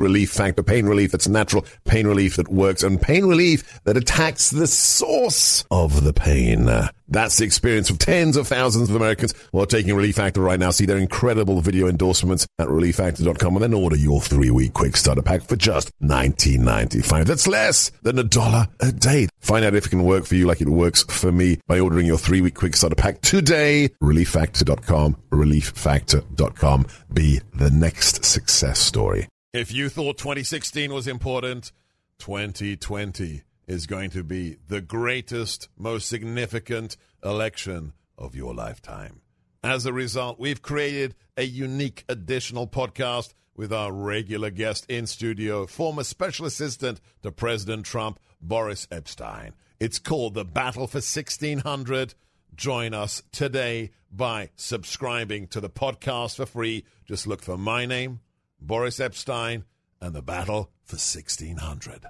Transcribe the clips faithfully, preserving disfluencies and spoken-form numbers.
Relief Factor, pain relief that's natural, pain relief that works, and pain relief that attacks the source of the pain. That's the experience of tens of thousands of Americans who are taking Relief Factor right now. See their incredible video endorsements at relief factor dot com and then order your three-week quick starter pack for just nineteen ninety-five. That's less than a dollar a day. Find out if it can work for you like it works for me by ordering your three-week quick starter pack today. relief factor dot com, relief factor dot com. Be the next success story. If you thought twenty sixteen was important, twenty twenty is going to be the greatest, most significant election of your lifetime. As a result, we've created a unique additional podcast with our regular guest in studio, former special assistant to President Trump, Boris Epshteyn. It's called The Battle for sixteen hundred. Join us today by subscribing to the podcast for free. Just look for my name, Boris Epshteyn, and The Battle for sixteen hundred.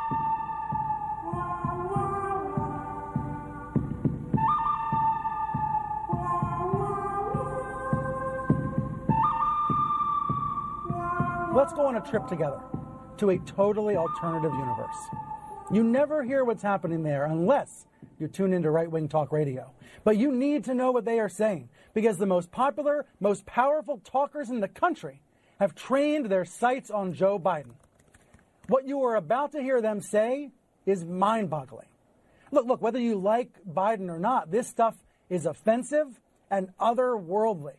Let's go on a trip together to a totally alternative universe. You never hear what's happening there unless you tune into right-wing talk radio. But you need to know what they are saying because the most popular, most powerful talkers in the country have trained their sights on Joe Biden. What you are about to hear them say is mind-boggling. Look, look, whether you like Biden or not, this stuff is offensive and otherworldly.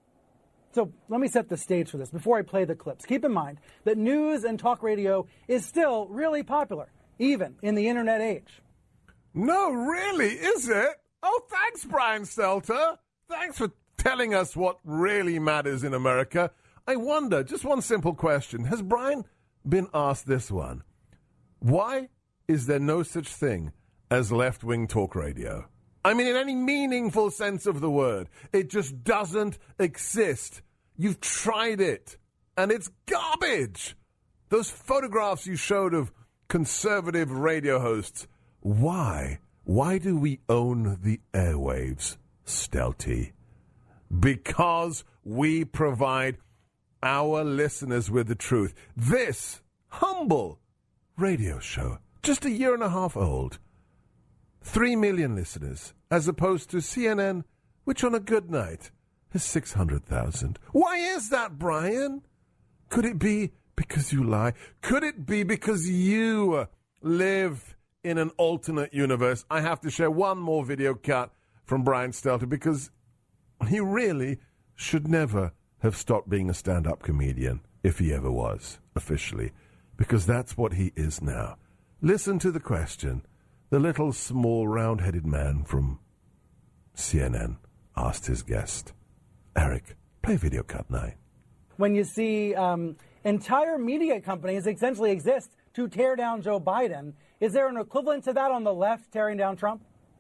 So let me set the stage for this before I play the clips. Keep in mind that news and talk radio is still really popular, even in the internet age. No, really, is it? Oh, thanks, Brian Stelter. Thanks for telling us what really matters in America. I wonder, just one simple question. Has Brian been asked this one? Why is there no such thing as left-wing talk radio? I mean, in any meaningful sense of the word. It just doesn't exist. You've tried it, and it's garbage. Those photographs you showed of conservative radio hosts, why? Why do we own the airwaves, Stelty? Because we provide our listeners with the truth. This humble radio show, just a year and a half old, three million listeners, as opposed to C N N, which on a good night has six hundred thousand. Why is that, Brian? Could it be because you lie? Could it be because you live in an alternate universe? I have to share one more video cut from Brian Stelter because he really should never have stopped being a stand-up comedian, if he ever was, officially, because that's what he is now. Listen to the question. The little, small, round-headed man from C N N asked his guest. Eric, play video cut nine. When you see um, entire media companies essentially exist to tear down Joe Biden, is there an equivalent to that on the left tearing down Trump?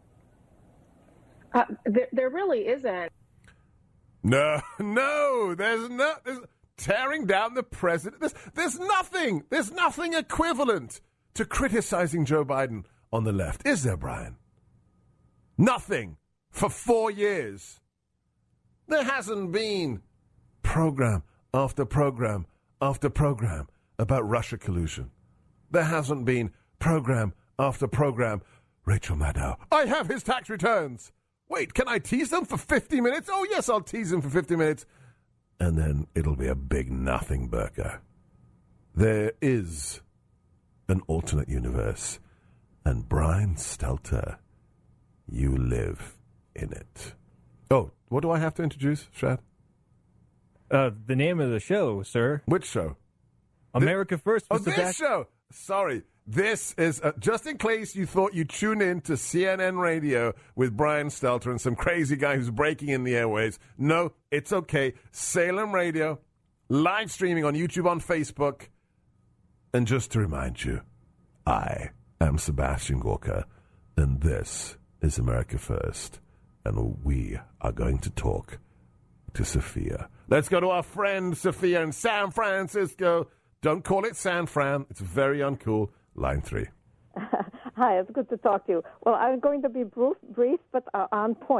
Uh, there, there really isn't. No, no, there's not. There's, tearing down the president. There's, there's nothing. There's nothing equivalent to criticizing Joe Biden on the left. Is there, Brian? Nothing for four years. There hasn't been program after program after program about Russia collusion. There hasn't been program after program. Rachel Maddow, I have his tax returns. Wait, can I tease them for fifty minutes? Oh, yes, I'll tease them for fifty minutes. And then it'll be a big nothing burger. There is an alternate universe. And Brian Stelter, you live in it. Oh, what do I have to introduce, Shad? Uh, the name of the show, sir. Which show? America Th- First. Oh, Mister this Back- show. Sorry. This is, uh, just in case you thought you'd tune in to C N N Radio with Brian Stelter and some crazy guy who's breaking in the airways. No, it's okay. Salem Radio, live streaming on YouTube, on Facebook. And just to remind you, I am Sebastian Gorka, and this is America First. And we are going to talk to Sophia. Let's go to our friend Sophia in San Francisco. Don't call it San Fran. It's very uncool. Line three. Hi, it's good to talk to you. Well, I'm going to be brief, brief but uh, on point.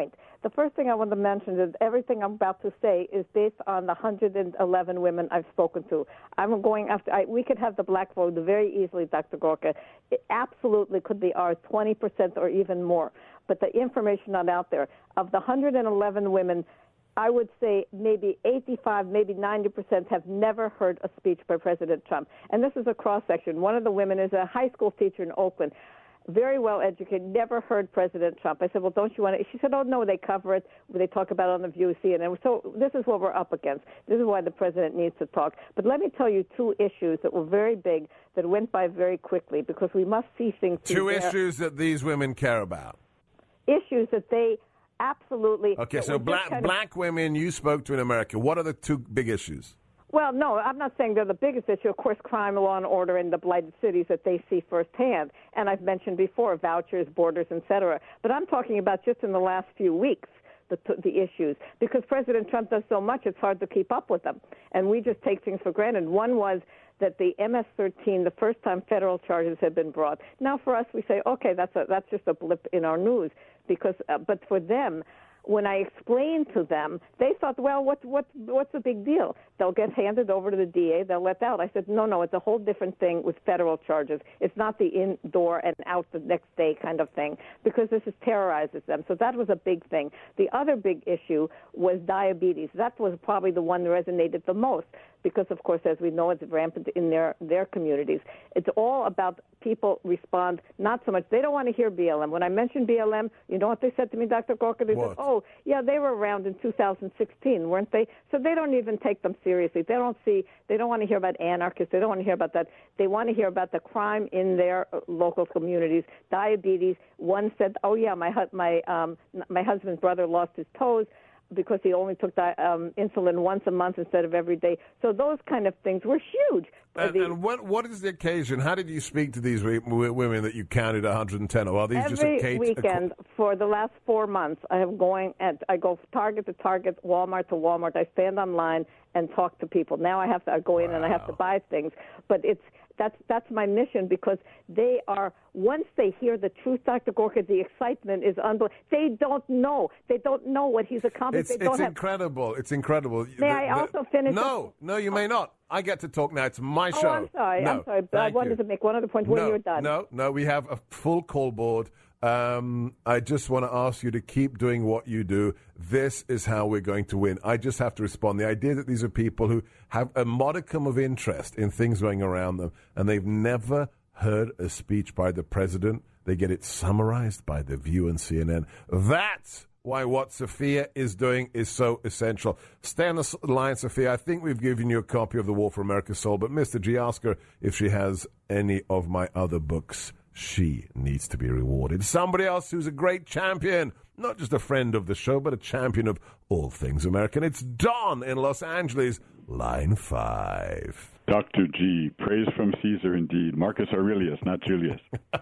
The first thing I want to mention is everything I'm about to say is based on the one hundred eleven women I've spoken to. I'm going after, I, we could have the black vote very easily, Doctor Gorka. It absolutely could be ours, twenty percent or even more. But the information not out there. Of the one hundred eleven women, I would say maybe eighty-five, maybe ninety percent have never heard a speech by President Trump. And this is a cross-section. One of the women is a high school teacher in Oakland, very well educated, never heard President Trump. I said, well, don't you want to? She said, oh, no, they cover it. They talk about it on The View, C N N. So this is what we're up against. This is why the president needs to talk. But let me tell you two issues that were very big that went by very quickly because we must see things. Two issues that these women care about. Issues that they absolutely. Okay, so black black of, women you spoke to in America. What are the two big issues? Well, no, I'm not saying they're the biggest issue. Of course, crime, law, and order in the blighted cities that they see firsthand. And I've mentioned before, vouchers, borders, et cetera. But I'm talking about just in the last few weeks, the, the issues. Because President Trump does so much, it's hard to keep up with them. And we just take things for granted. One was that the M S thirteen, the first time federal charges had been brought. Now, for us, we say, okay, that's a, that's just a blip in our news. Because, uh, but for them, when I explained to them, they thought, well, what, what, what's the big deal? They'll get handed over to the D A. They'll let out. I said, no, no, it's a whole different thing with federal charges. It's not the indoor and out the next day kind of thing because this is terrorizes them. So that was a big thing. The other big issue was diabetes. That was probably the one that resonated the most because, of course, as we know, it's rampant in their, their communities. It's all about people respond not so much. They don't want to hear B L M. When I mentioned B L M, you know what they said to me, Doctor Gorka? They what? said, oh, yeah, they were around in two thousand sixteen, weren't they? So they don't even take them seriously. They don't see, they don't want to hear about anarchists. They don't want to hear about that. They want to hear about the crime in their local communities, diabetes. One said, oh, yeah, my, my, um, my husband's brother lost his toes because he only took di- um, insulin once a month instead of every day. So those kind of things were huge. And, the, and what what is the occasion? How did you speak to these re- women that you counted one hundred ten? Or are these every just a case, weekend a... for the last four months, I am going and I go Target to Target, Walmart to Walmart. I stand online and talk to people. Now I have to I go in wow. and I have to buy things, but it's that's that's my mission because they are. Once they hear the truth, Doctor Gorka, the excitement is unbelievable. They don't know. They don't know what he's accomplished. It's, they don't it's have... incredible. It's incredible. May the, I also the... finish? No, up? no, you may not. I get to talk now. It's my show. Oh, I'm sorry. No, I'm sorry. But I wanted you. to make one other point when no, you're done. No, no, we have a full call board. Um, I just want to ask you to keep doing what you do. This is how we're going to win. I just have to respond. The idea that these are people who have a modicum of interest in things going around them, and they've never heard a speech by the president. They get it summarized by The View and C N N. That's why what Sophia is doing is so essential. Stay on the line, Sophia. I think we've given you a copy of The War for America's Soul, but Mister G, ask her if she has any of my other books. She needs to be rewarded. Somebody else who's a great champion, not just a friend of the show, but a champion of all things American. It's Don in Los Angeles, line five. Doctor G, praise from Caesar indeed. Marcus Aurelius, not Julius.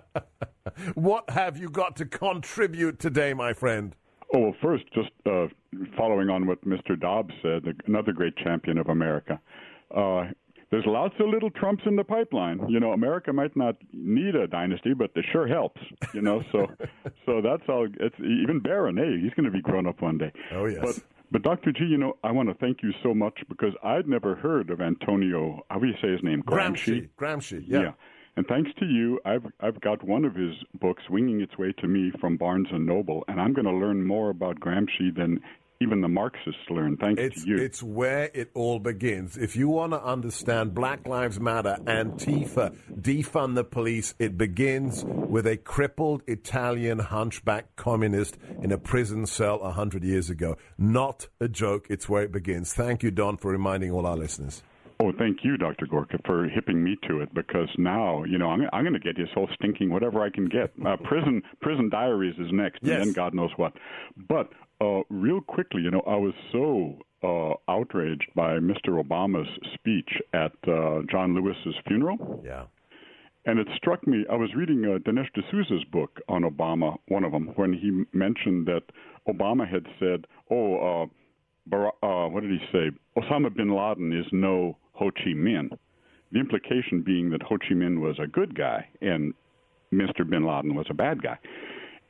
What have you got to contribute today, my friend? Oh, well, first, just uh, following on what Mister Dobbs said, another great champion of America. Uh, there's lots of little Trumps in the pipeline. You know, America might not need a dynasty, but it sure helps. You know, so so that's all. It's even Barron. Hey, he's going to be grown up one day. Oh yes. But but Doctor G, you know, I want to thank you so much because I'd never heard of Antonio. How do you say his name? Gramsci. Gramsci. Yeah. yeah. And thanks to you, I've I've got one of his books winging its way to me from Barnes and Noble, and I'm going to learn more about Gramsci than even the Marxists learn, thanks it's, to you. It's where it all begins. If you want to understand Black Lives Matter, Antifa, defund the police, it begins with a crippled Italian hunchback communist in a prison cell one hundred years ago. Not a joke. It's where it begins. Thank you, Don, for reminding all our listeners. Oh, thank you, Doctor Gorka, for hipping me to it, because now, you know, I'm, I'm going to get his whole stinking whatever I can get. Uh, prison prison Diaries is next, yes. and then God knows what. But uh, real quickly, you know, I was so uh, outraged by Mister Obama's speech at uh, John Lewis's funeral. Yeah. And it struck me, I was reading uh, Dinesh D'Souza's book on Obama, one of them, when he mentioned that Obama had said, oh, uh, Bar- uh, what did he say? Osama bin Laden is no Ho Chi Minh. The implication being that Ho Chi Minh was a good guy and Mister bin Laden was a bad guy.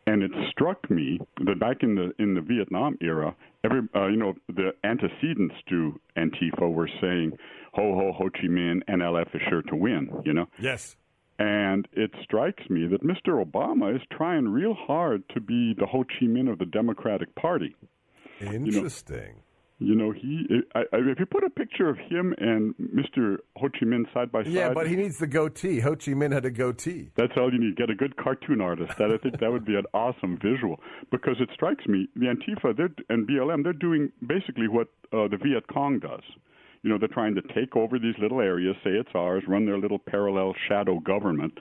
And it struck me that back in the in the Vietnam era, every uh, you know the antecedents to Antifa were saying, "Ho ho Ho Chi Minh, N L F is sure to win." You know. Yes. And it strikes me that Mister Obama is trying real hard to be the Ho Chi Minh of the Democratic Party. Interesting. You know, You know, he. I, I, if you put a picture of him and Mister Ho Chi Minh side by side, Yeah, but he needs the goatee. Ho Chi Minh had a goatee. That's all you need. Get a good cartoon artist. That I think that would be an awesome visual, because it strikes me the Antifa they're, and B L M, they're doing basically what uh, the Viet Cong does. You know, they're trying to take over these little areas, say it's ours, run their little parallel shadow government,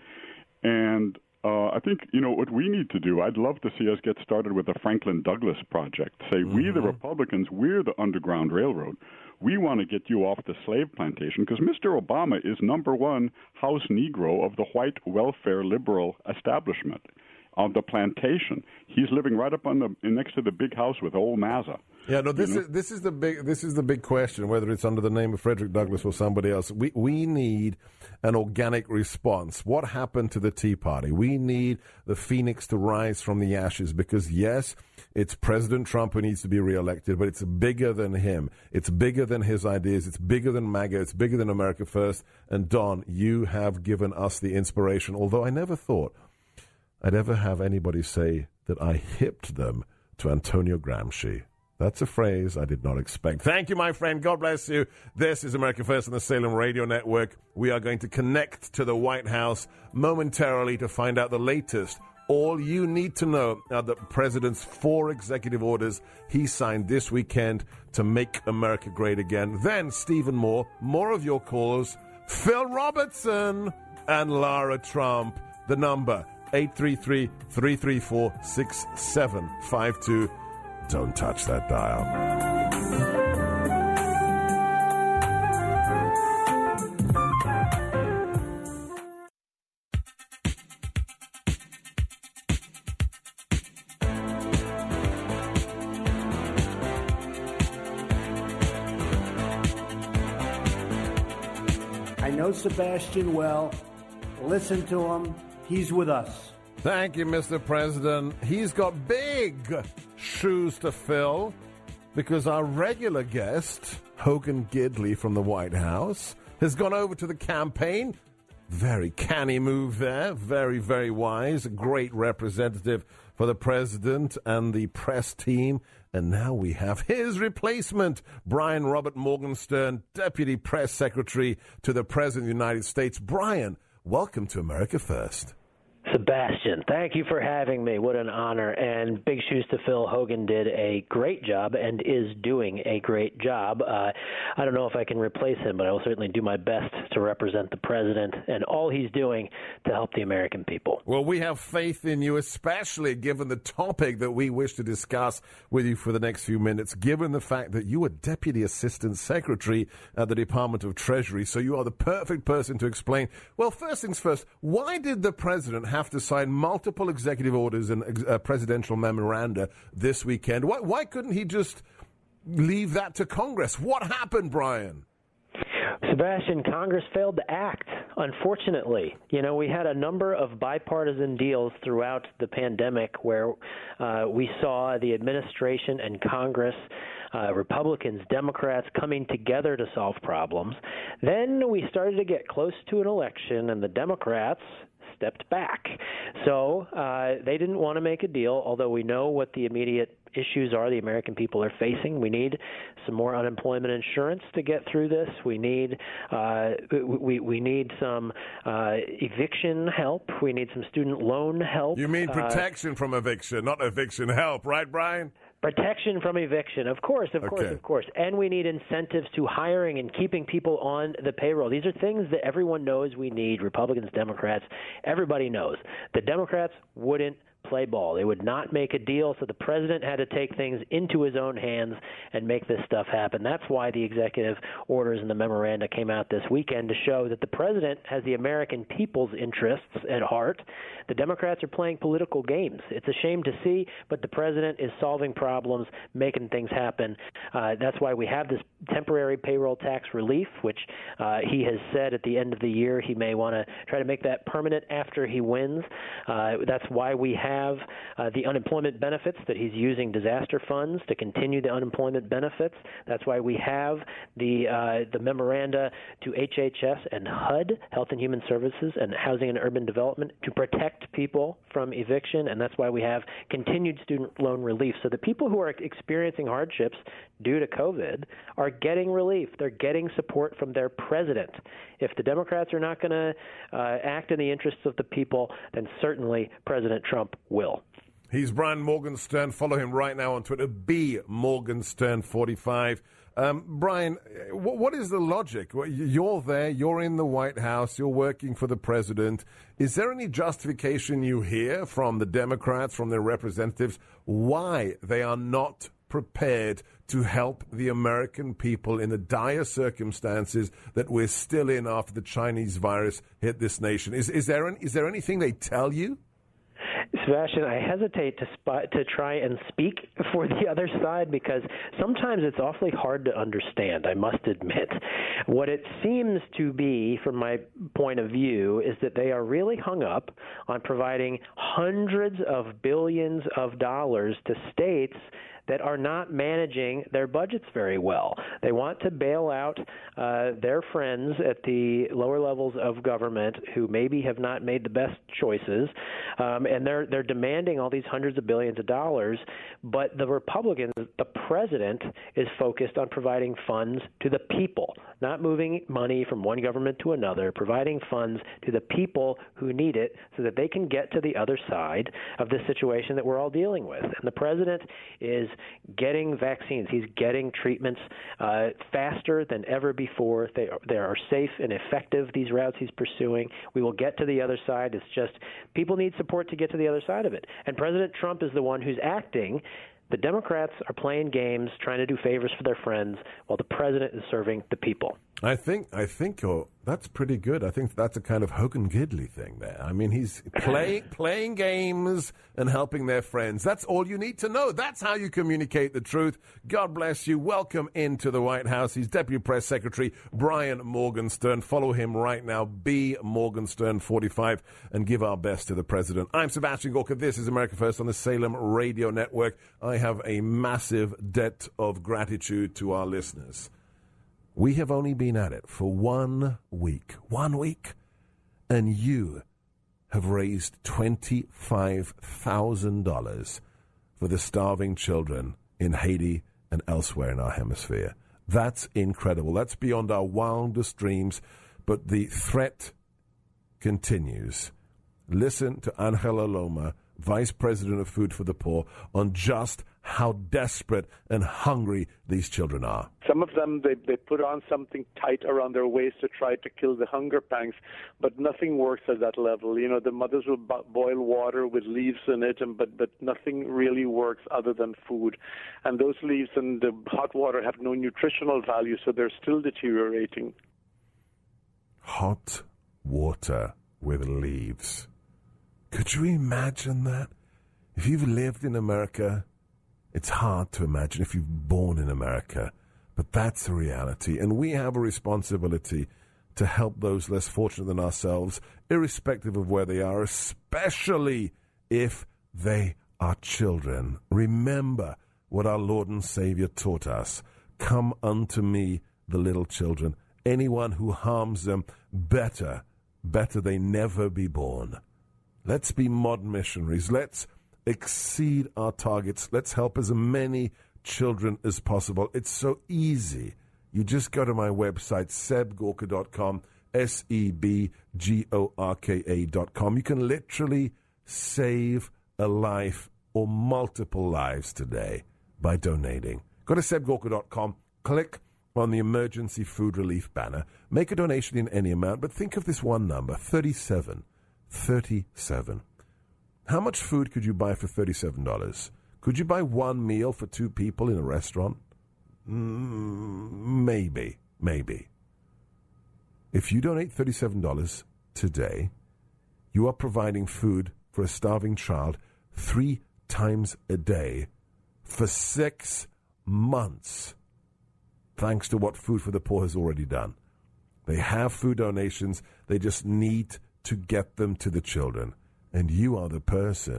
and. Uh, I think, you know, what we need to do, I'd love to see us get started with the Franklin Douglas Project. Say, mm-hmm. we the Republicans, we're the Underground Railroad. We want to get you off the slave plantation, because Mister Obama is number one house Negro of the white welfare liberal establishment of the plantation. He's living right up on the next to the big house with old Mazza. Yeah, no, this you know? is this is the big this is the big question, whether it's under the name of Frederick Douglass or somebody else. We we need an organic response. What happened to the Tea Party? We need the phoenix to rise from the ashes, because yes, it's President Trump who needs to be reelected, but it's bigger than him. It's bigger than his ideas. It's bigger than MAGA. It's bigger than America First. And Don, you have given us the inspiration, although I never thought I'd ever have anybody say that I hipped them to Antonio Gramsci. That's a phrase I did not expect. Thank you, my friend. God bless you. This is America First on the Salem Radio Network. We are going to connect to the White House momentarily to find out the latest. All you need to know are the president's four executive orders he signed this weekend to make America great again. Then Stephen Moore, more of your calls, Phil Robertson, and Lara Trump. The number, eight three three, three three four, six seven five two. Don't touch that dial. I know Sebastian well. Listen to him. He's with us. Thank you, Mister President. He's got big shoes to fill, because our regular guest, Hogan Gidley from the White House, has gone over to the campaign. Very canny move there. Very, very wise. A great representative for the president and the press team. And now we have his replacement, Brian Robert Morgenstern, Deputy Press Secretary to the President of the United States. Brian, welcome to America First. Sebastian, thank you for having me. What an honor. And big shoes to fill. Hogan did a great job and is doing a great job. Uh, I don't know if I can replace him, but I will certainly do my best to represent the president and all he's doing to help the American people. Well, we have faith in you, especially given the topic that we wish to discuss with you for the next few minutes, given the fact that you are Deputy Assistant Secretary at the Department of Treasury. So you are the perfect person to explain. Well, first things first, why did the president have to sign multiple executive orders and uh, presidential memoranda this weekend? Why, why couldn't he just leave that to Congress? What happened, Brian? Sebastian, Congress failed to act, unfortunately. You know, we had a number of bipartisan deals throughout the pandemic where uh, we saw the administration and Congress, uh, Republicans, Democrats coming together to solve problems. Then we started to get close to an election, and the Democrats stepped back. So uh, they didn't want to make a deal, although we know what the immediate issues are the American people are facing. We need some more unemployment insurance to get through this. We need uh, we we need some uh, eviction help. We need some student loan help. You mean protection uh, from eviction, not eviction help, right, Brian? Protection from eviction, of course, of okay. course, of course. And we need incentives to hiring and keeping people on the payroll. These are things that everyone knows we need, Republicans, Democrats, everybody knows. The Democrats wouldn't play ball. They would not make a deal, so the president had to take things into his own hands and make this stuff happen. That's why the executive orders and the memoranda came out this weekend, to show that the president has the American people's interests at heart. The Democrats are playing political games. It's a shame to see, but the president is solving problems, making things happen. Uh, that's why we have this temporary payroll tax relief, which uh, he has said at the end of the year he may want to try to make that permanent after he wins. Uh, that's why we have have uh, the unemployment benefits, that he's using disaster funds to continue the unemployment benefits. That's why we have the uh, the memoranda to H H S and H U D, Health and Human Services, and Housing and Urban Development, to protect people from eviction, and that's why we have continued student loan relief. So the people who are experiencing hardships due to COVID are getting relief. They're getting support from their president. If the Democrats are not going to uh, act in the interests of the people, then certainly President Trump will. He's Brian Morgenstern. Follow him right now on Twitter, B Morgenstern forty-five. Um, Brian, w- what is the logic? You're there, you're in the White House, you're working for the president. Is there any justification you hear from the Democrats, from their representatives, why they are not prepared to help the American people in the dire circumstances that we're still in after the Chinese virus hit this nation? Is, is there an, is there anything they tell you? Sebastian, I hesitate to spot, to try and speak for the other side because sometimes it's awfully hard to understand, I must admit. What it seems to be, from my point of view, is that they are really hung up on providing hundreds of billions of dollars to states that are not managing their budgets very well. They want to bail out uh, their friends at the lower levels of government who maybe have not made the best choices, um, and they're they're demanding all these hundreds of billions of dollars. But the Republicans, the president, is focused on providing funds to the people, not moving money from one government to another, providing funds to the people who need it so that they can get to the other side of this situation that we're all dealing with. And the president is getting vaccines. He's getting treatments uh, faster than ever before. They are, they are safe and effective, these routes he's pursuing. We will get to the other side. It's just people need support to get to the other side of it. And President Trump is the one who's acting. The Democrats are playing games, trying to do favors for their friends, while the president is serving the people. I think I think oh, that's pretty good. I think that's a kind of Hogan Gidley thing there. I mean, he's play, playing games and helping their friends. That's all you need to know. That's how you communicate the truth. God bless you. Welcome into the White House. He's Deputy Press Secretary Brian Morgenstern. Follow him right now, B Morgenstern forty-five, and give our best to the president. I'm Sebastian Gorka. This is America First on the Salem Radio Network. I have a massive debt of gratitude to our listeners. We have only been at it for one week, one week, and you have raised twenty-five thousand dollars for the starving children in Haiti and elsewhere in our hemisphere. That's incredible. That's beyond our wildest dreams, but the threat continues. Listen to Angela Loma, Vice President of Food for the Poor, on just how desperate and hungry these children are. Some of them, they, they put on something tight around their waist to try to kill the hunger pangs, but nothing works at that level. You know, the mothers will bo- boil water with leaves in it, and, but, but nothing really works other than food. And those leaves and the hot water have no nutritional value, so they're still deteriorating. Hot water with leaves. Could you imagine that? If you've lived in America, it's hard to imagine if you've born in America, but that's the reality. And we have a responsibility to help those less fortunate than ourselves, irrespective of where they are, especially if they are children. Remember what our Lord and Savior taught us. Come unto me, the little children. Anyone who harms them, better, better they never be born. Let's be modern missionaries. Let's exceed our targets. Let's help as many children as possible. It's so easy. You just go to my website, seb gorka dot com, S E B G O R K A dot com. You can literally save a life or multiple lives today by donating. Go to seb gorka dot com, click on the emergency food relief banner, make a donation in any amount, but think of this one number, thirty-seven. thirty-seven. How much food could you buy for thirty-seven dollars? Could you buy one meal for two people in a restaurant? Mm, maybe, maybe. If you donate thirty-seven dollars today, you are providing food for a starving child three times a day for six months, thanks to what Food for the Poor has already done. They have food donations. They just need to get them to the children. And you are the person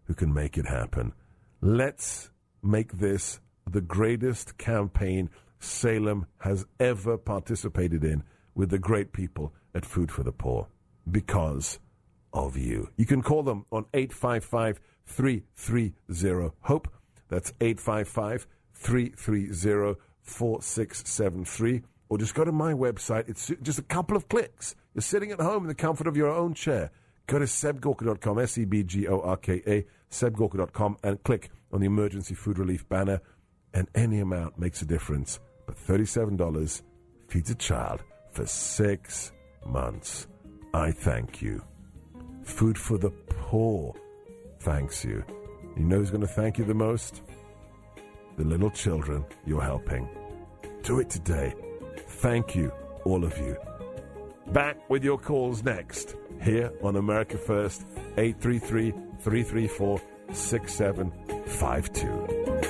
who can make it happen. Let's make this the greatest campaign Salem has ever participated in with the great people at Food for the Poor because of you. You can call them on eight five five, three three zero, HOPE. That's eight five five, three three zero, four six seven three. Or just go to my website. It's just a couple of clicks. You're sitting at home in the comfort of your own chair. Go to seb gorka dot com, S E B G O R K A, seb gorka dot com, and click on the emergency food relief banner, and any amount makes a difference. But thirty-seven dollars feeds a child for six months. I thank you. Food for the Poor thanks you. You know who's going to thank you the most? The little children you're helping. Do it today. Thank you, all of you. Back with your calls next, here on America First, eight three three, three three four, six seven five two.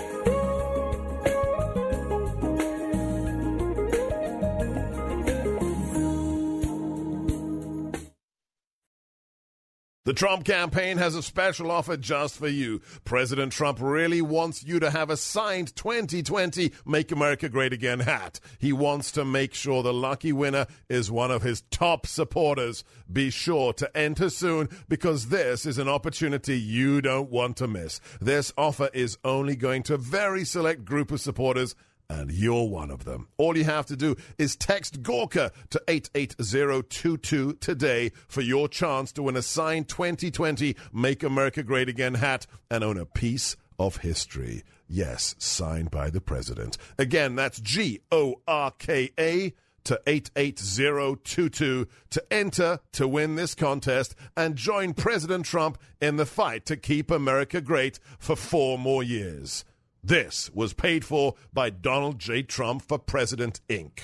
The Trump campaign has a special offer just for you. President Trump really wants you to have a signed twenty twenty Make America Great Again hat. He wants to make sure the lucky winner is one of his top supporters. Be sure to enter soon because this is an opportunity you don't want to miss. This offer is only going to a very select group of supporters, and you're one of them. All you have to do is text Gorka to eight eight zero two two today for your chance to win a signed twenty twenty Make America Great Again hat and own a piece of history. Yes, signed by the president. Again, that's G O R K A to eight eight zero two two to enter to win this contest and join President Trump in the fight to keep America great for four more years. This was paid for by Donald J. Trump for President, Incorporated.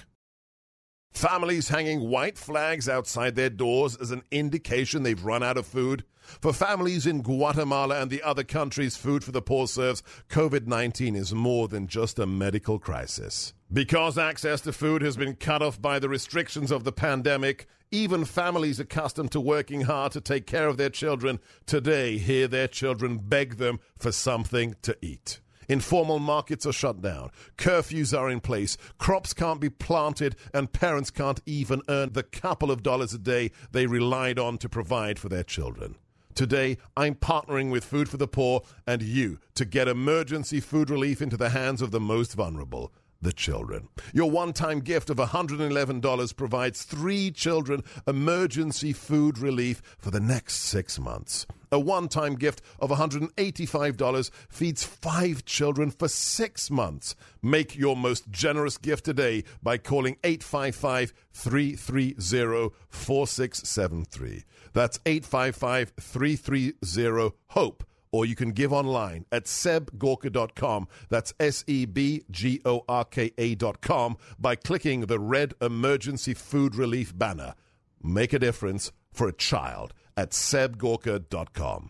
Families hanging white flags outside their doors as an indication they've run out of food. For families in Guatemala and the other countries Food for the Poor serves, COVID nineteen is more than just a medical crisis. Because access to food has been cut off by the restrictions of the pandemic, even families accustomed to working hard to take care of their children today hear their children beg them for something to eat. Informal markets are shut down. Curfews are in place. Crops can't be planted, and parents can't even earn the couple of dollars a day they relied on to provide for their children. Today, I'm partnering with Food for the Poor and you to get emergency food relief into the hands of the most vulnerable, the children. Your one-time gift of one hundred eleven dollars provides three children emergency food relief for the next six months. A one-time gift of one hundred eighty-five dollars feeds five children for six months. Make your most generous gift today by calling eight five five, three three zero, four six seven three. That's eight five five, three three zero, HOPE. Or you can give online at seb gorka dot com. That's S E B G O R K A dot com by clicking the red emergency food relief banner. Make a difference for a child at seb gorka dot com.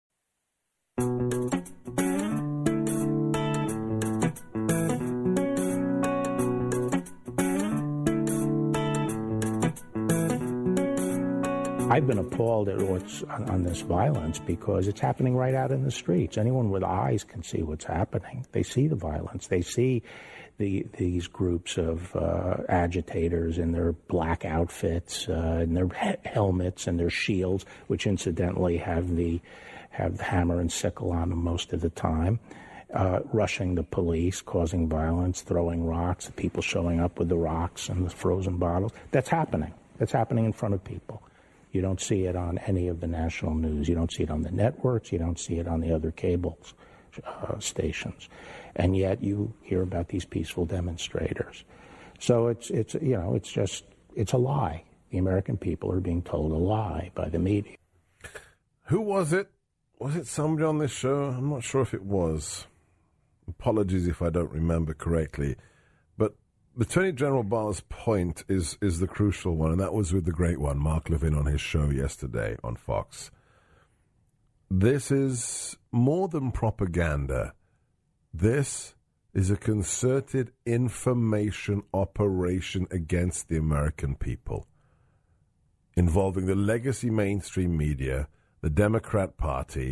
I've been appalled at what's on, on this violence because it's happening right out in the streets. Anyone with eyes can see what's happening. They see the violence. They see the, these groups of uh, agitators in their black outfits, uh, and their he- helmets and their shields, which incidentally have the have the hammer and sickle on them most of the time, uh, rushing the police, causing violence, throwing rocks, people showing up with the rocks and the frozen bottles. That's happening. That's happening in front of people. You don't see it on any of the national news. You don't see it on the networks. You don't see it on the other cable uh, stations. And yet you hear about these peaceful demonstrators. So it's, it's, you know, it's just, it's a lie. The American people are being told a lie by the media. Who was it? Was it somebody on this show? I'm not sure if it was. Apologies if I don't remember correctly. But the Attorney General Barr's point is, is the crucial one, and that was with the great one, Mark Levin, on his show yesterday on Fox. This is more than propaganda. This is a concerted information operation against the American people, involving the legacy mainstream media, the Democrat Party,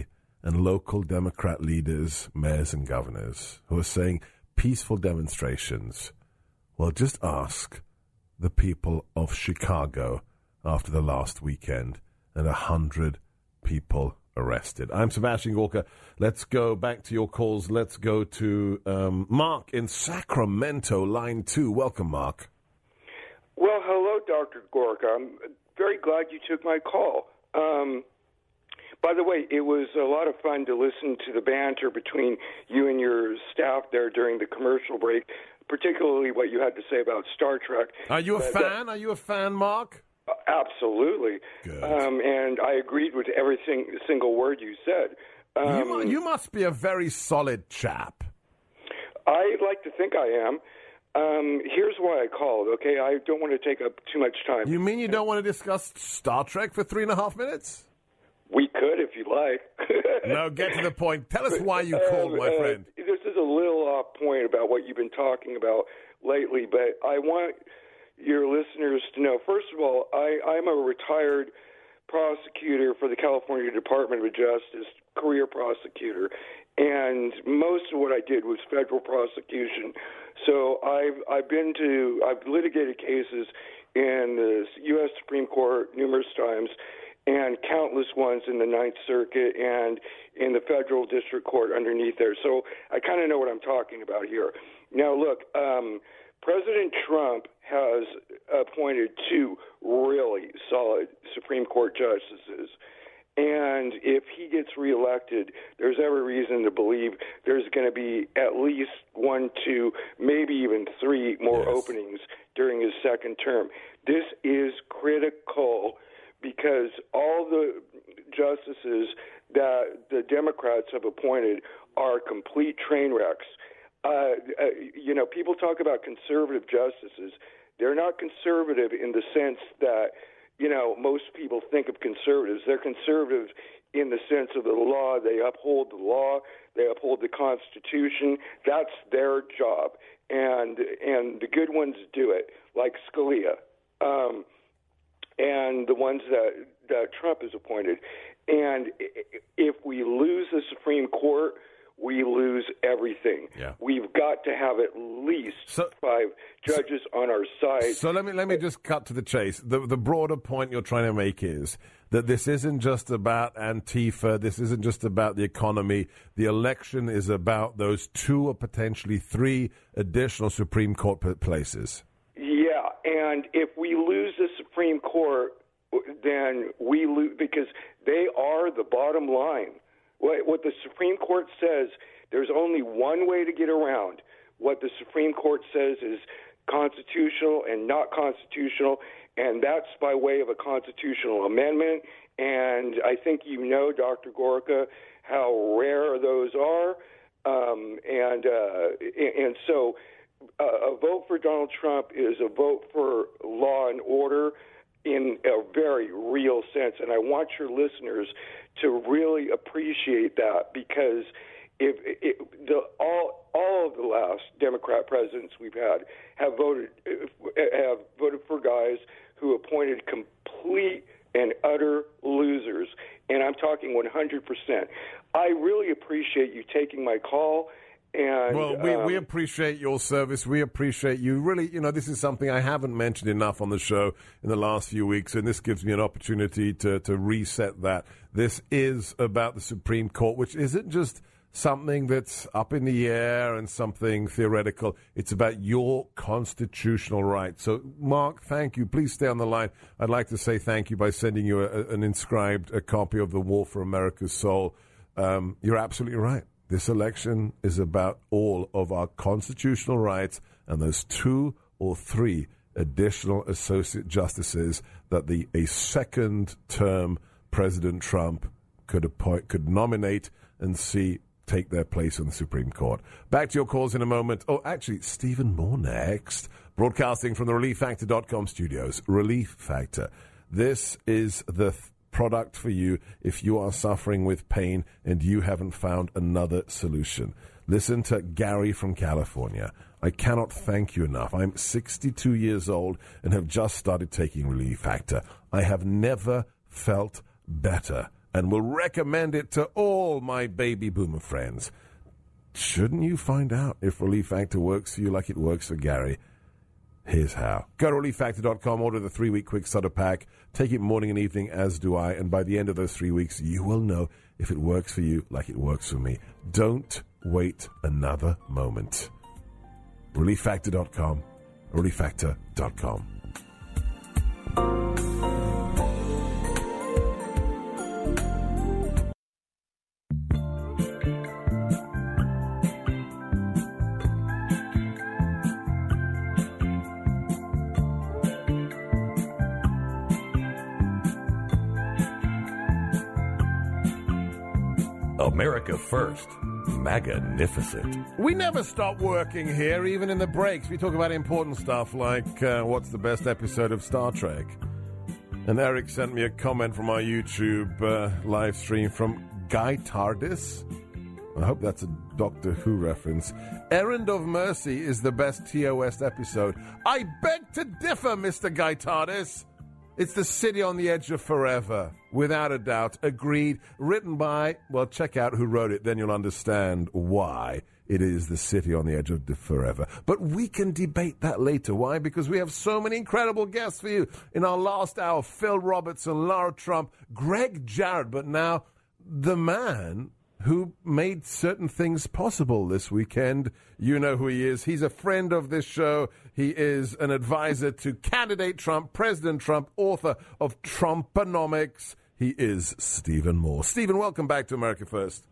and local Democrat leaders, mayors and governors who are saying peaceful demonstrations. Well, just ask the people of Chicago after the last weekend and a hundred people arrested. I'm Sebastian Gorka. Let's go back to your calls. Let's go to um, Mark in Sacramento, line two. Welcome, Mark. Well, hello, Doctor Gorka. I'm very glad you took my call. Um, by the way, it was a lot of fun to listen to the banter between you and your staff there during the commercial break, particularly what you had to say about Star Trek. Are you a uh, fan? That, Are you a fan, Mark? Uh, absolutely. Um, and I agreed with every sing, single word you said. Um, you, mu- you must be a very solid chap. I like to think I am. Um, here's why I called, okay? I don't want to take up too much time. You mean you don't want to discuss Star Trek for three and a half minutes? We could, if you like. No, get to the point. Tell us why you called, um, my uh, friend. This is a little off point about what you've been talking about lately, but I want your listeners to know, first of all, I, I'm a retired prosecutor for the California Department of Justice, career prosecutor, and most of what I did was federal prosecution. So I've I've been to I've litigated cases in the U S Supreme Court numerous times, and countless ones in the Ninth Circuit and in the federal district court underneath there. So I kind of know what I'm talking about here. Now, look, um, President Trump has appointed two really solid Supreme Court justices. And if he gets reelected, there's every reason to believe there's going to be at least one, two, maybe even three more yes. openings during his second term. This is critical because all the justices that the Democrats have appointed are complete train wrecks. Uh, uh, you know, people talk about conservative justices. They're not conservative in the sense that, you know, most people think of conservatives. They're conservative in the sense of the law. They uphold the law. They uphold the Constitution. That's their job. And and the good ones do it, like Scalia, um, and the ones that, that Trump has appointed. And if we lose the Supreme Court, we lose everything. Yeah. We've got to have at least so, five judges so, on our side. So let me let me just cut to the chase. The the broader point you're trying to make is that this isn't just about Antifa. This isn't just about the economy. The election is about those two or potentially three additional Supreme Court places. Yeah, and if we lose the Supreme Court, then we lose because they are the bottom line. What the Supreme Court says, there's only one way to get around. What the Supreme Court says is constitutional and not constitutional, and that's by way of a constitutional amendment. And I think you know, Doctor Gorka, how rare those are. Um, and uh, and so uh, a vote for Donald Trump is a vote for law and order in a very real sense. And I want your listeners to really appreciate that, because if it, the all all of the last Democrat presidents we've had have voted have voted for guys who appointed complete and utter losers, and I'm talking one hundred percent. I really appreciate you taking my call. And, well, we, um, we appreciate your service. We appreciate you. Really, you know, this is something I haven't mentioned enough on the show in the last few weeks, and this gives me an opportunity to, to reset that. This is about the Supreme Court, which isn't just something that's up in the air and something theoretical. It's about your constitutional rights. So, Mark, thank you. Please stay on the line. I'd like to say thank you by sending you a, an inscribed a copy of The War for America's Soul. Um, you're absolutely right. This election is about all of our constitutional rights and those two or three additional associate justices that the a second-term President Trump could appoint, could nominate and see take their place on the Supreme Court. Back to your calls in a moment. Oh, actually, Stephen Moore next. Broadcasting from the relief factor dot com studios. Relief Factor. This is the th- product for you if you are suffering with pain and you haven't found another solution. Listen to Gary from California. I cannot thank you enough. I'm sixty-two years old and have just started taking Relief Factor. I have never felt better. and will recommend it to all my baby boomer friends. Shouldn't you find out if Relief Factor works for you like it works for Gary? Here's how. Go to relief factor dot com, order the three-week quick starter pack, take it morning and evening, as do I, and by the end of those three weeks, you will know if it works for you like it works for me. Don't wait another moment. relief factor dot com, relief factor dot com. America First. Magnificent. We never stop working here, even in the breaks. We talk about important stuff like uh, what's the best episode of Star Trek. And Eric sent me a comment from our YouTube uh, live stream from Guy Tardis. I hope that's a Doctor Who reference. Errand of Mercy is the best T O S episode. I beg to differ, Mister Guy Tardis. It's the city on the edge of forever, without a doubt. Agreed. Written by, well, check out who wrote it, then you'll understand why it is the city on the edge of forever. But we can debate that later. Why? Because we have so many incredible guests for you. In our last hour, Phil Robertson, Lara Trump, Greg Jarrett, but now the man who made certain things possible this weekend. You know who he is. He's a friend of this show. He is an advisor to candidate Trump, President Trump, author of Trumponomics. He is Stephen Moore. Stephen, welcome back to America First.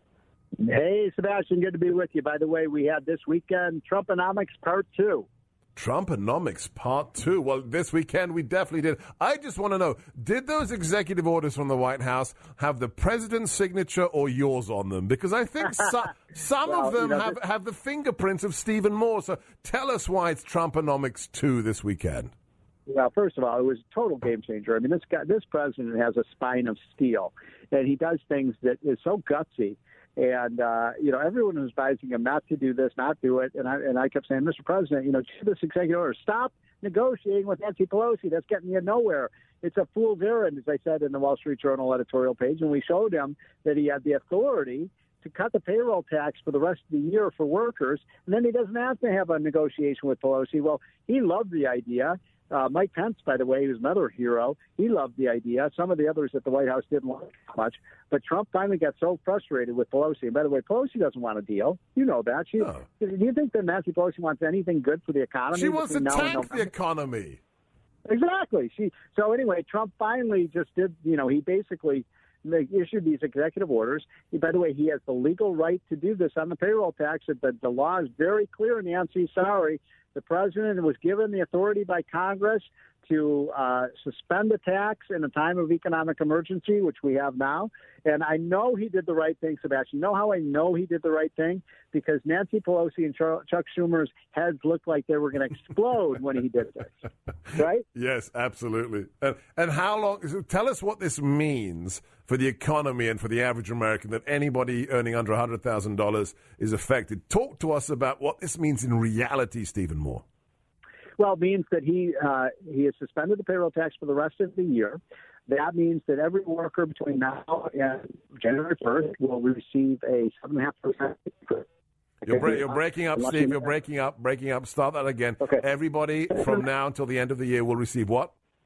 Hey, Sebastian, good to be with you. By the way, we had this weekend Trumponomics Part two. Trumponomics Part two. Well, this weekend we definitely did. I just want to know, did those executive orders from the White House have the president's signature or yours on them? Because I think so, some well, of them you know, have, this- have the fingerprints of Stephen Moore. So tell us why it's Trumponomics two this weekend. Well, first of all, it was a total game changer. I mean, this guy, this president has a spine of steel, and he does things that is so gutsy. And, uh, you know, everyone was advising him not to do this, not do it. And I and I kept saying, Mister President, you know, do this executive order. Stop negotiating with Nancy Pelosi. That's getting you nowhere. It's a fool's errand, as I said in the Wall Street Journal editorial page. And we showed him that he had the authority to cut the payroll tax for the rest of the year for workers. And then he doesn't have to have a negotiation with Pelosi. Well, he loved the idea. Uh, Mike Pence, by the way, who's another hero, he loved the idea. Some of the others at the White House didn't like it much. But Trump finally got so frustrated with Pelosi. And by the way, Pelosi doesn't want a deal. You know that. She, No. Do you think that Nancy Pelosi wants anything good for the economy? She wants to between now and tank the November? economy. Exactly. She. So anyway, Trump finally just did, you know, he basically they issued these executive orders. He, by the way, he has the legal right to do this on the payroll tax. The, the law is very clear, Nancy. Sorry. The president was given the authority by Congress to uh, suspend the tax in a time of economic emergency, which we have now. And I know he did the right thing, Sebastian. You know how I know he did the right thing? Because Nancy Pelosi and Char- Chuck Schumer's heads looked like they were going to explode when he did this, right? Yes, absolutely. And, and how long? So tell us what this means for the economy and for the average American, that anybody earning under one hundred thousand dollars is affected. Talk to us about what this means in reality, Stephen Moore. Well, it means that he uh, he has suspended the payroll tax for the rest of the year. That means that every worker between now and January first will receive a seven point five percent increase. You're, bre- you're breaking up, Unless Steve. you- You're breaking up, breaking up. Start that again. Okay. Everybody from now until the end of the year will receive what?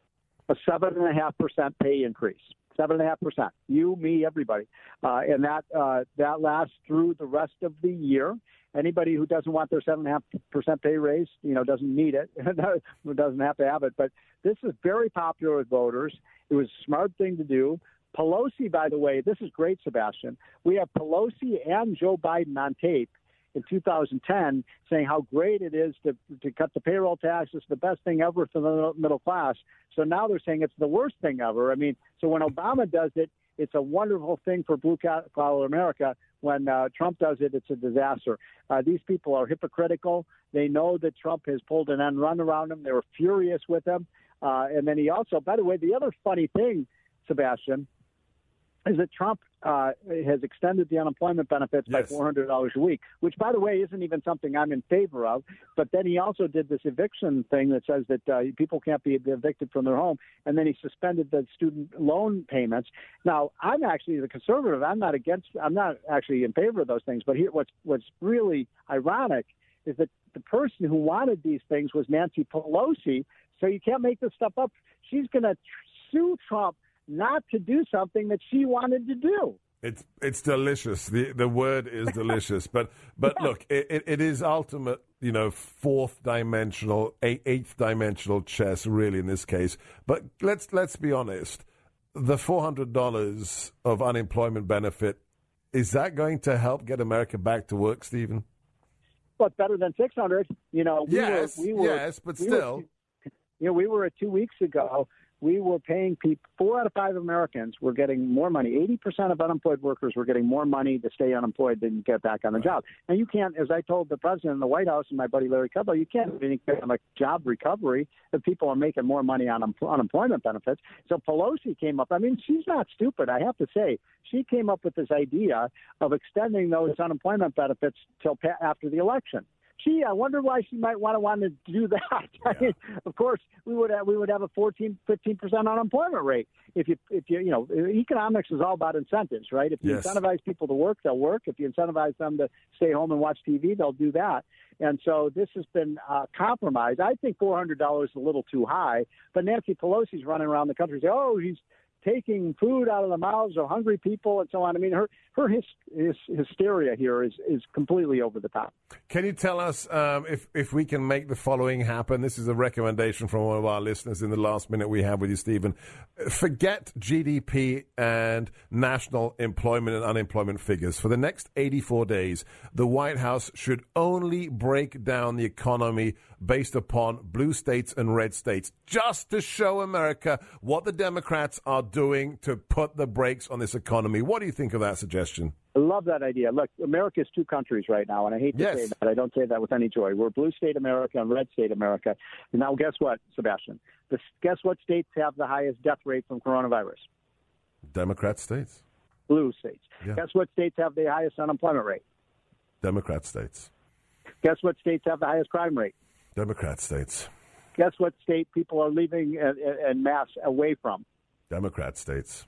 A seven and a half percent pay increase. Seven and a half percent. You, me, everybody, uh, and that uh, that lasts through the rest of the year. Anybody who doesn't want their seven and a half percent pay raise, you know, doesn't need it. Doesn't have to have it. But this is very popular with voters. It was a smart thing to do. Pelosi, by the way, this is great, Sebastian. We have Pelosi and Joe Biden on tape in two thousand ten saying how great it is to to cut the payroll tax. It's the best thing ever for the middle class. So now they're saying it's the worst thing ever. I mean, so when Obama does it, it's a wonderful thing for blue-collar America. When uh, Trump does it, it's a disaster. Uh, these people are hypocritical. They know that Trump has pulled an end run around them. They were furious with him. Uh, and then he also, by the way, the other funny thing, Sebastian, is that Trump uh, has extended the unemployment benefits yes. by four hundred dollars a week, which, by the way, isn't even something I'm in favor of. But then he also did this eviction thing that says that uh, people can't be evicted from their home, and then he suspended the student loan payments. Now, I'm actually the conservative. I'm not against. I'm not actually in favor of those things. But here, what's what's really ironic is that the person who wanted these things was Nancy Pelosi. So you can't make this stuff up. She's going to tr- sue Trump not to do something that she wanted to do. It's it's delicious. The the word is delicious. But but look, it, it, it is ultimate, you know, fourth dimensional, eight, eighth dimensional chess, really, in this case. But let's let's be honest. The four hundred dollars of unemployment benefit, is that going to help get America back to work, Stephen? Well, it's better than six hundred. You know, we yes, were, we were, yes, but we still. Were, you know, we were at two weeks ago. We were paying people, four out of five Americans were getting more money. eighty percent of unemployed workers were getting more money to stay unemployed than get back on the job. And you can't, as I told the president in the White House and my buddy Larry Kudlow, you can't have any kind of a job recovery if people are making more money on un- unemployment benefits. So Pelosi came up. I mean, she's not stupid, I have to say. She came up with this idea of extending those unemployment benefits till pa- after the election. Gee, I wonder why she might want to want to do that. I mean, of course, we would have, we would have a fourteen, fifteen percent unemployment rate. If you, if you, you know, economics is all about incentives, right? If you yes. incentivize people to work, they'll work. If you incentivize them to stay home and watch T V, they'll do that. And so this has been uh, compromised. I think four hundred dollars is a little too high, but Nancy Pelosi's running around the country saying, oh, he's taking food out of the mouths of hungry people and so on. I mean, her her his, his hysteria here is, is completely over the top. Can you tell us um, if, if we can make the following happen? This is a recommendation from one of our listeners in the last minute we have with you, Stephen. Forget G D P and national employment and unemployment figures. For the next eighty-four days, the White House should only break down the economy based upon blue states and red states, just to show America what the Democrats are doing to put the brakes on this economy. What do you think of that suggestion? I love that idea. Look, America is two countries right now, and I hate to yes. say that. I don't say that with any joy. We're blue state America and red state America. And now guess what, Sebastian? The, guess what states have the highest death rate from coronavirus? Democrat states. Blue states. Yeah. Guess what states have the highest unemployment rate? Democrat states. Guess what states have the highest crime rate? Democrat states. Guess what state people are leaving en masse away from? Democrat states.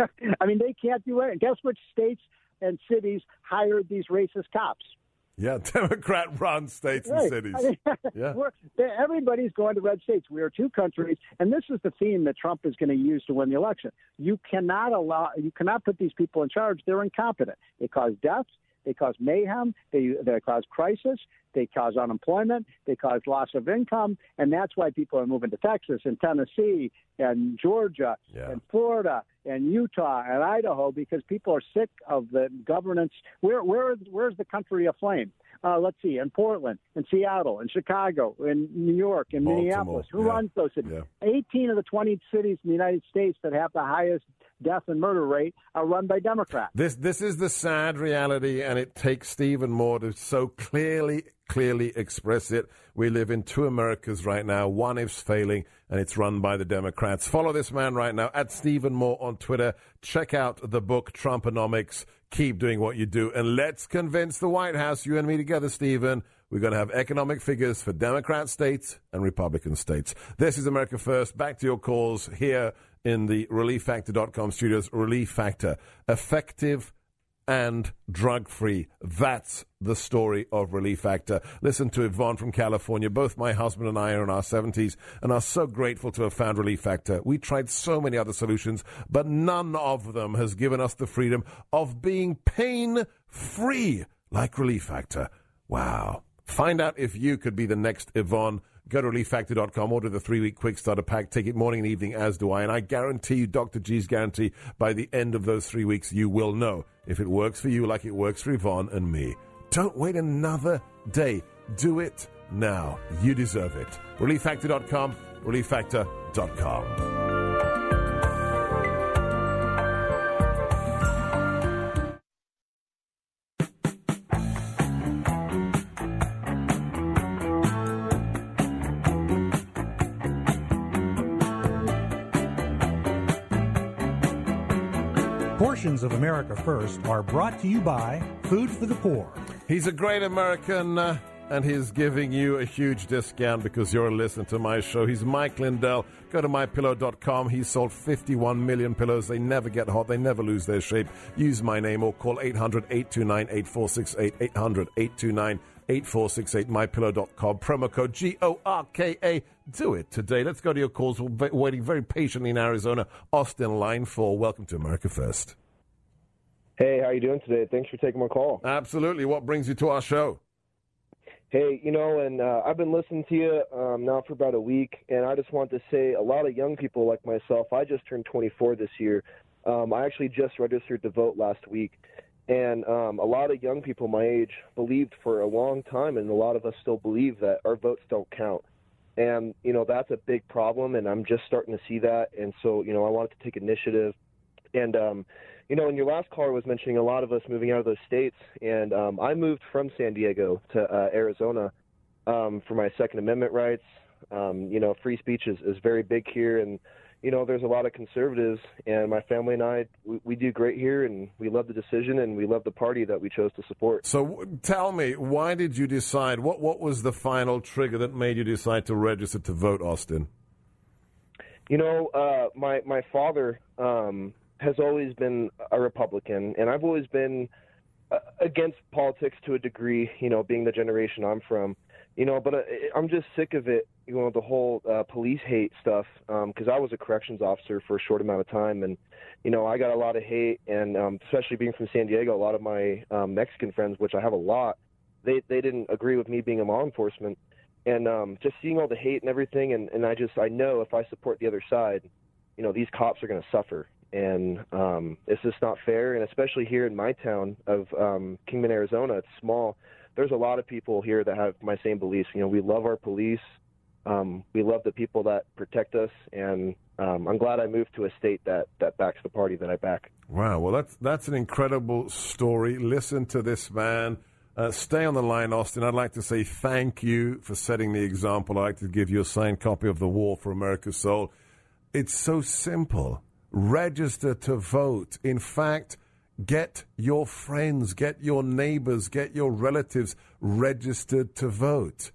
I mean, they can't do it. Guess which states and cities hired these racist cops? Yeah, Democrat-run states right. and cities. I mean, yeah. we're, everybody's going to red states. We are two countries, and this is the theme that Trump is going to use to win the election. You cannot allow, you cannot put these people in charge. They're incompetent. They cause deaths. They cause mayhem. They, they cause crisis. They cause unemployment. They cause loss of income. And that's why people are moving to Texas and Tennessee and Georgia yeah. and Florida and Utah and Idaho, because people are sick of the governance. Where, where, where's the country aflame? Uh, let's see, in Portland, in Seattle, in Chicago, in New York, in Baltimore. Minneapolis. Who yeah. runs those cities? Yeah. eighteen of the twenty cities in the United States that have the highest death and murder rate are run by Democrats. This this is the sad reality, and it takes Stephen Moore to so clearly, clearly express it. We live in two Americas right now. One is failing, and it's run by the Democrats. Follow this man right now, at Stephen Moore on Twitter. Check out the book, Trumponomics. Keep doing what you do, and let's convince the White House, you and me together, Stephen, we're going to have economic figures for Democrat states and Republican states. This is America First. Back to your calls here in the relief factor dot com studios. Relief Factor, effective and drug-free. That's the story of Relief Factor. Listen to Yvonne from California. Both my husband and I are in our seventies and are so grateful to have found Relief Factor. We tried so many other solutions, but none of them has given us the freedom of being pain-free like Relief Factor. Wow. Find out if you could be the next Yvonne. Go to relief factor dot com, order the three-week quick starter pack, take it morning and evening, as do I. And I guarantee you, Doctor G's guarantee, by the end of those three weeks, you will know if it works for you like it works for Yvonne and me. Don't wait another day. Do it now. You deserve it. relief factor dot com, relief factor dot com. Portions of America First are brought to you by Food for the Poor. He's a great American, uh, and he's giving you a huge discount because you're listening to my show. He's Mike Lindell. Go to my pillow dot com. He's sold fifty-one million pillows. They never get hot. They never lose their shape. Use my name or call eight hundred, eight two nine, eight four six eight, eight hundred, eight two nine, eight four six eight, my pillow dot com. Promo code G O R K A. Do it today. Let's go to your calls. We're waiting very patiently in Arizona. Austin, line four. Welcome to America First. Hey, how you doing today? Thanks for taking my call. Absolutely. What brings you to our show? Hey, you know, and uh, I've been listening to you um, now for about a week, and I just want to say a lot of young people like myself, I just turned twenty-four this year. Um, I actually just registered to vote last week, and um, a lot of young people my age believed for a long time, and a lot of us still believe that our votes don't count. And, you know, that's a big problem, and I'm just starting to see that, and so, you know, I wanted to take initiative. And, um, you know, and your last caller was mentioning a lot of us moving out of those states, and um, I moved from San Diego to uh, Arizona um, for my Second Amendment rights. Um, you know, free speech is, is very big here, and, you know, there's a lot of conservatives, and my family and I, we, we do great here, and we love the decision, and we love the party that we chose to support. So w- tell me, why did you decide, what, what was the final trigger that made you decide to register to vote, Austin? You know, uh, my, my father... Um, has always been a Republican, and I've always been uh, against politics to a degree, you know, being the generation I'm from, you know, but uh, I'm just sick of it, you know, the whole uh, police hate stuff, because um, I was a corrections officer for a short amount of time, and, you know, I got a lot of hate, and um, especially being from San Diego, a lot of my um, Mexican friends, which I have a lot, they, they didn't agree with me being in law enforcement, and um, just seeing all the hate and everything, and, and I just, I know if I support the other side, you know, these cops are going to suffer. And um, it's just not fair, and especially here in my town of um, Kingman, Arizona, it's small. There's a lot of people here that have my same beliefs. You know, we love our police. Um, we love the people that protect us, and um, I'm glad I moved to a state that, that backs the party that I back. Wow, well, that's, that's an incredible story. Listen to this man. Uh, stay on the line, Austin. I'd like to say thank you for setting the example. I'd like to give you a signed copy of The War for America's Soul. It's so simple. Register to vote. In fact, get your friends, get your neighbors, get your relatives registered to vote.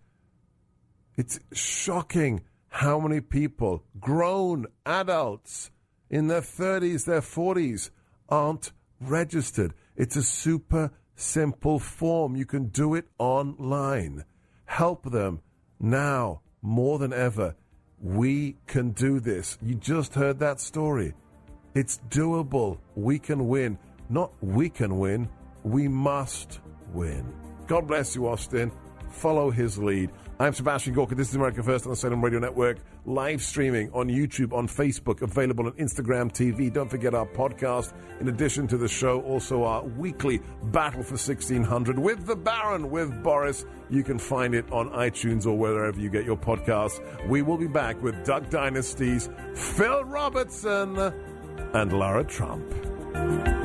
It's shocking how many people, grown adults in their thirties, their forties, aren't registered. It's a super simple form. You can do it online. Help them now more than ever. We can do this. You just heard that story. It's doable. We can win. Not we can win. We must win. God bless you, Austin. Follow his lead. I'm Sebastian Gorka. This is America First on the Salem Radio Network. Live streaming on YouTube, on Facebook, available on Instagram T V. Don't forget our podcast. In addition to the show, also our weekly Battle for sixteen hundred with the Baron, with Boris. You can find it on iTunes or wherever you get your podcasts. We will be back with Duck Dynasty's Phil Robertson and Lara Trump.